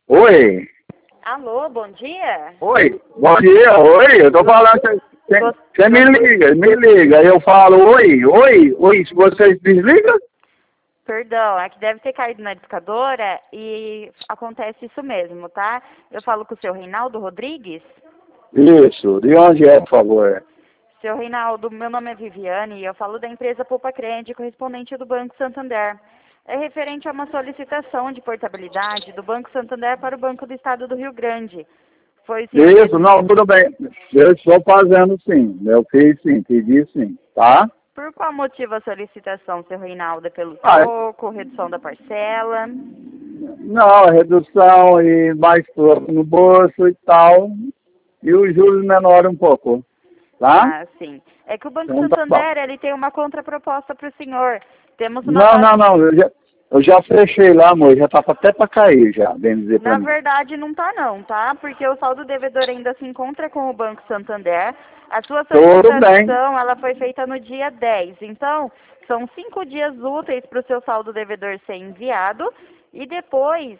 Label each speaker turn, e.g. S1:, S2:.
S1: Oi,
S2: Alô, bom dia.
S1: oi, bom dia, oi, eu tô falando, você me liga, aí eu falo oi, se vocês desligam?
S2: Perdão, é que deve ter caído na discadora e acontece isso mesmo, tá? Eu falo com o seu Reinaldo Rodrigues.
S1: Isso, de onde é, por favor?
S2: Seu Reinaldo, meu nome é Viviane e eu falo da empresa Poupa Crede, correspondente do Banco Santander. É referente a uma solicitação de portabilidade do Banco Santander para o Banco do Estado do Rio Grande. Foi o senhor
S1: Isso,
S2: mesmo.
S1: não, tudo bem, eu estou fazendo sim, eu fiz sim, pedi sim, tá?
S2: Por qual motivo a solicitação, seu Reinaldo? É pelo
S1: Ah,
S2: troco, redução da parcela?
S1: não, redução e mais troco no bolso e tal, e os juros menores um pouco, tá?
S2: Ah, sim. É que o Banco
S1: Então tá bom.
S2: Santander, ele tem uma contraproposta para o senhor. Temos uma
S1: Não,
S2: base...
S1: não, não, eu já fechei lá, amor, já tá até pra cair já, bem dizer pra
S2: Na
S1: mim.
S2: verdade, não tá não, tá? Porque o saldo devedor ainda se encontra com o Banco Santander. A sua
S1: Tudo bem.
S2: solicitação, ela foi feita no dia 10. Então, são 5 dias úteis para o seu saldo devedor ser enviado. E depois,